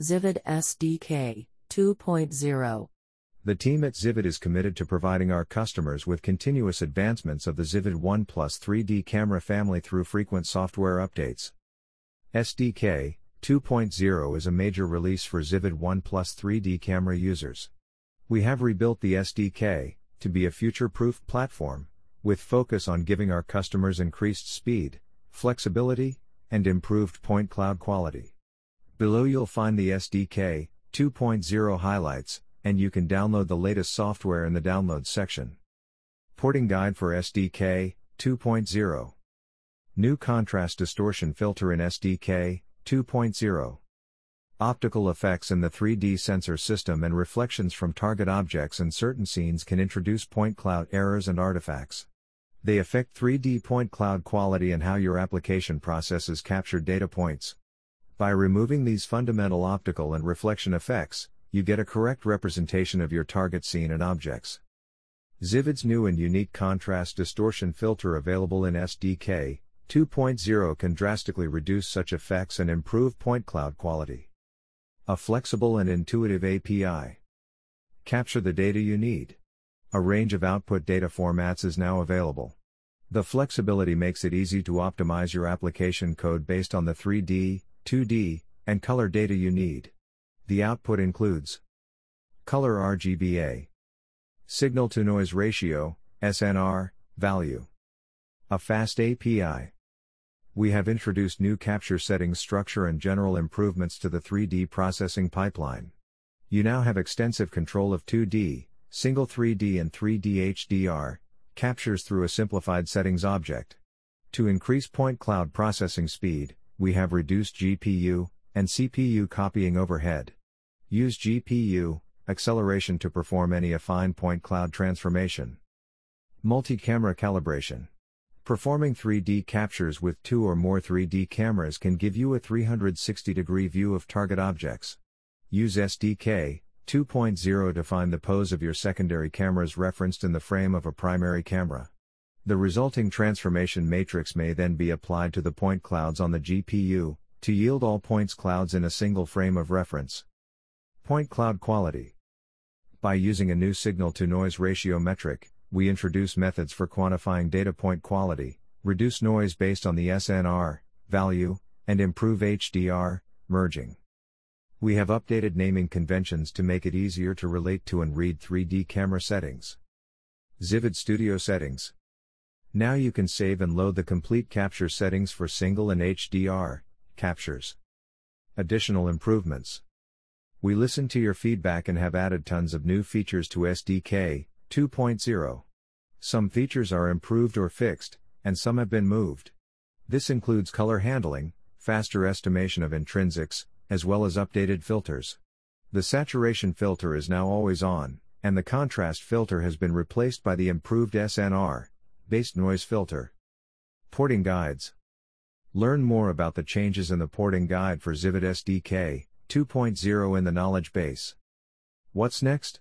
Zivid SDK 2.0. The team at Zivid is committed to providing our customers with continuous advancements of the Zivid ONE+ 3D camera family through frequent software updates. SDK 2.0 is a major release for Zivid ONE+ 3D camera users. We have rebuilt the SDK to be a future-proof platform, with focus on giving our customers increased speed, flexibility, and improved point cloud quality. Below you'll find the SDK 2.0 highlights, and you can download the latest software in the Downloads section. Porting Guide for SDK 2.0. New Contrast Distortion Filter in SDK 2.0. Optical effects in the 3D sensor system and reflections from target objects in certain scenes can introduce point cloud errors and artifacts. They affect 3D point cloud quality and how your application processes captured data points. By removing these fundamental optical and reflection effects, you get a correct representation of your target scene and objects. Zivid's new and unique contrast distortion filter available in SDK 2.0 can drastically reduce such effects and improve point cloud quality. A flexible and intuitive API. Capture the data you need. A range of output data formats is now available. The flexibility makes it easy to optimize your application code based on the 3D, 2D, and color data you need. The output includes color RGBA, signal-to-noise ratio, SNR, value. A fast API. We have introduced new capture settings structure and general improvements to the 3D processing pipeline. You now have extensive control of 2D, single 3D and 3D HDR, captures through a simplified settings object. To increase point cloud processing speed, we have reduced GPU and CPU copying overhead. Use GPU acceleration to perform any affine point cloud transformation. Multi-camera calibration. Performing 3D captures with 2 or more 3D cameras can give you a 360-degree view of target objects. Use SDK 2.0 to find the pose of your secondary cameras referenced in the frame of a primary camera. The resulting transformation matrix may then be applied to the point clouds on the GPU, to yield all points clouds in a single frame of reference. Point cloud quality. By using a new signal-to-noise ratio metric, we introduce methods for quantifying data point quality, reduce noise based on the SNR value, and improve HDR merging. We have updated naming conventions to make it easier to relate to and read 3D camera settings. Zivid Studio Settings. Now you can save and load the complete capture settings for single and HDR captures. Additional improvements. We listened to your feedback and have added tons of new features to SDK 2.0. Some features are improved or fixed, and some have been moved. This includes color handling, faster estimation of intrinsics, as well as updated filters. The saturation filter is now always on, and the contrast filter has been replaced by the improved SNR-based noise filter. Porting guides. Learn more about the changes in the porting guide for Zivid SDK 2.0 in the knowledge base. What's next?